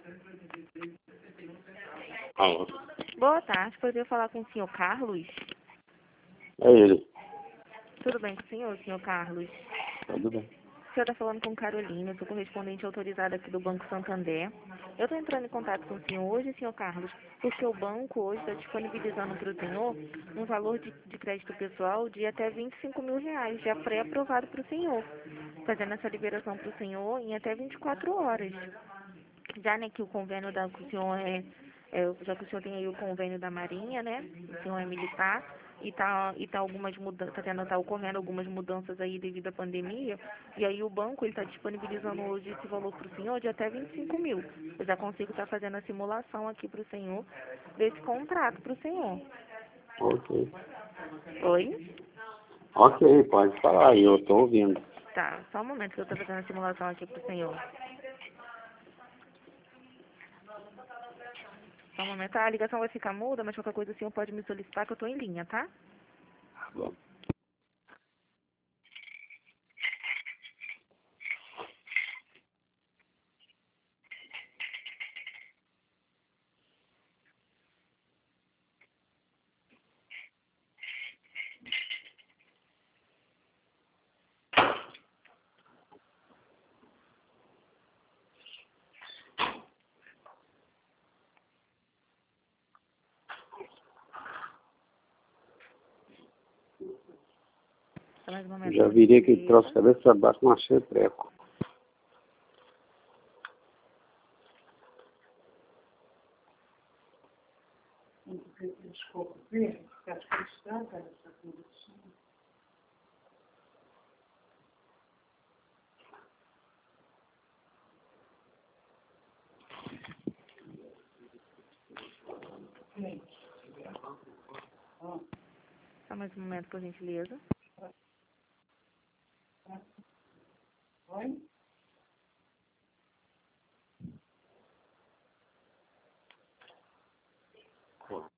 Alô. Boa tarde, poderia falar com o senhor Carlos? É ele. Tudo bem com o senhor Carlos? Tudo bem. O senhor está falando com Carolina, eu sou correspondente autorizada aqui do Banco Santander. Eu estou entrando em contato com o senhor hoje, senhor Carlos, porque o banco hoje está disponibilizando para o senhor um valor de crédito pessoal de até R$ 25.000, já pré-aprovado para o senhor, fazendo essa liberação para o senhor em até 24 horas. Já, né, que o convênio que o senhor já que o senhor tem aí o convênio da Marinha, né, o senhor é militar, tá algumas mudanças, tá ocorrendo algumas mudanças aí devido à pandemia, e aí o banco ele está disponibilizando hoje esse valor para o senhor de até 25.000. Eu já consigo estar fazendo a simulação aqui para o senhor desse contrato para o senhor. Ok. Oi? Ok, pode falar, eu estou ouvindo. Tá, só um momento que eu estou fazendo a simulação aqui para o senhor. Só um momento, a ligação vai ficar muda, mas qualquer coisa o senhor pode me solicitar que eu estou em linha, tá? Tá bom. Só mais um momento, Já por virei que gentileza. trouxe cabeça para baixo, não achei treco. Desculpa, ver, porque acho que está essa condição. Só mais um momento, por gentileza. Oi?